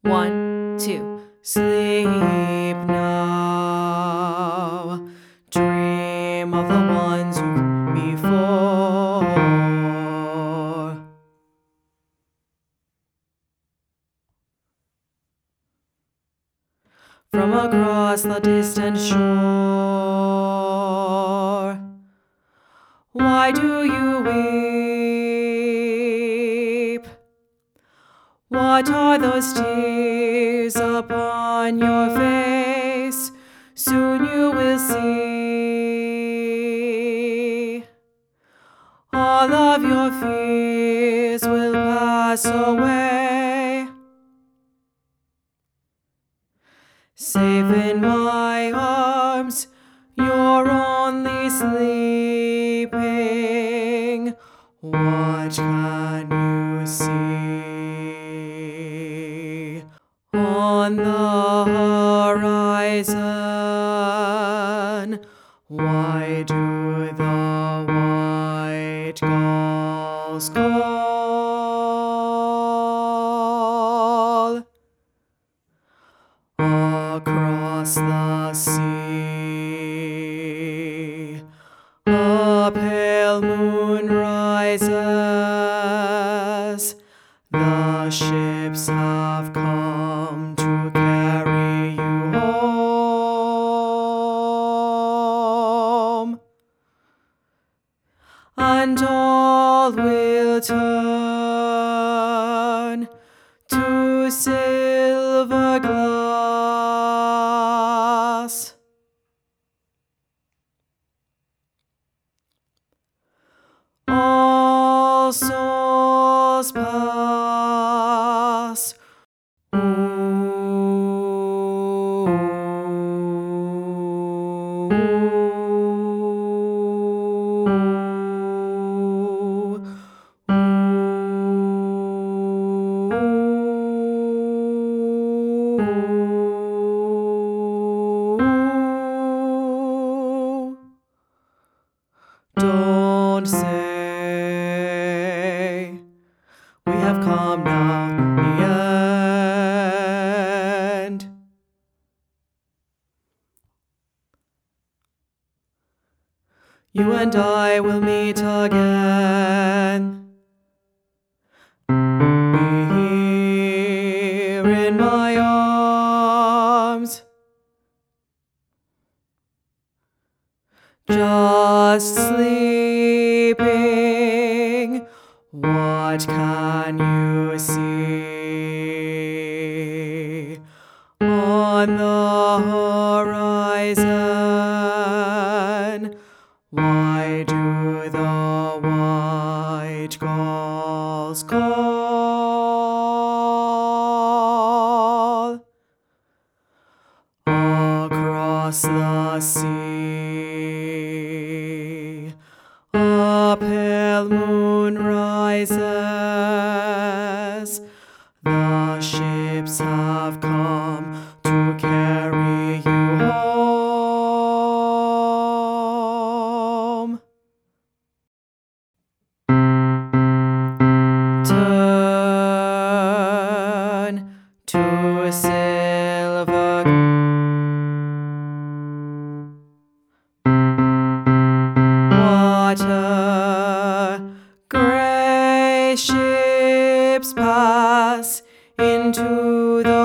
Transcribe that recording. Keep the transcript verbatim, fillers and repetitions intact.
One, two. Sleep now. Dream of the ones who before. From across the distant shore, why do you weep? What are those tears upon your face? Soon you will see. All of your fears will pass away. Safe in my arms, you're only sleeping. What can you see on the horizon? Why do the white gulls call? Across the sea, a pale moon rises. The ships have come to carry you home, and all will turn to silver glass. All souls pass. Don't say we have come now, the end. You and I will meet again. Be here in my arms, just sleeping. What can you see on the horizon? Why do the white gulls call? Across the sea, a pale moon rises. The ships have come to carry you home. Turn to silver. Water, gray ships pass into the